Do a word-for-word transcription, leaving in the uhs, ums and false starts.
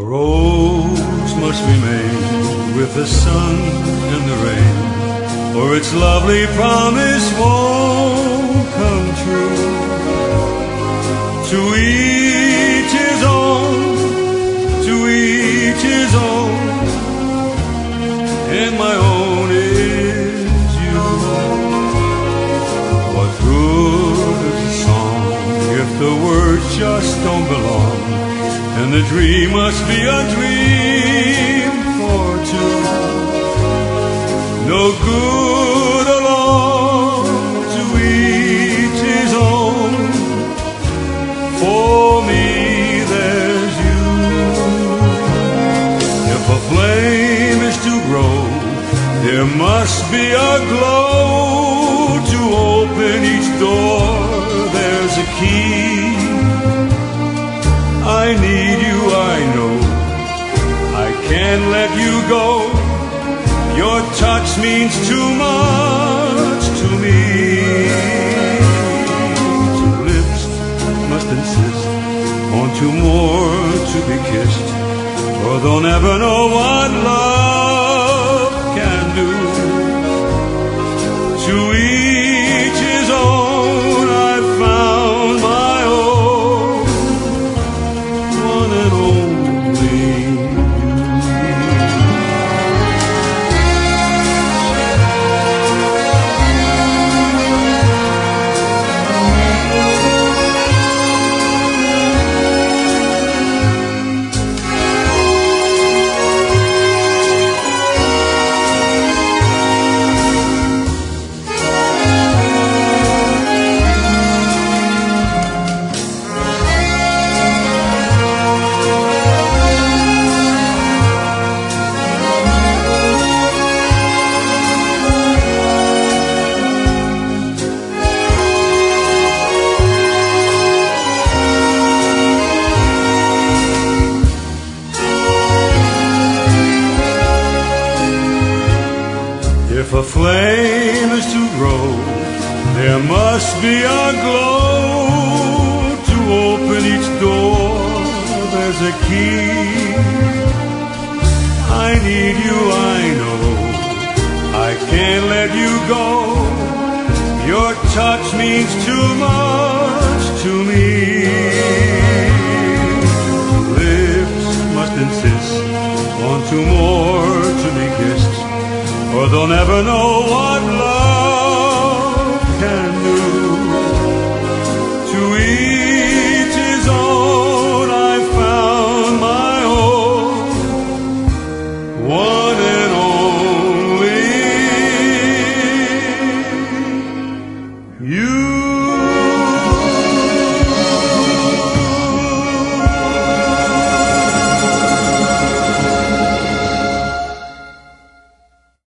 rose must remain with the sun and the rain, or its lovely promise won't come true. To each his own, to each his own, and my own is you. What good is a song if the words just don't belong, and the dream must be a dream for two? No good alone, to each his own. For me there's you. If a flame is to grow, there must be a glow. To open each door, there's a key. I need you, I know. I can't let you go. Your touch means too much to me. Two lips must insist on two more to be kissed, or they'll never know what love can do. To each his own, I've found my own, one and only you. If a flame is to grow, there must be a glow. To open each door, there's a key. I need you, I know. I can't let you go. Your touch means too much to me. Lips must insist on two more to be kissed, or they'll never know what love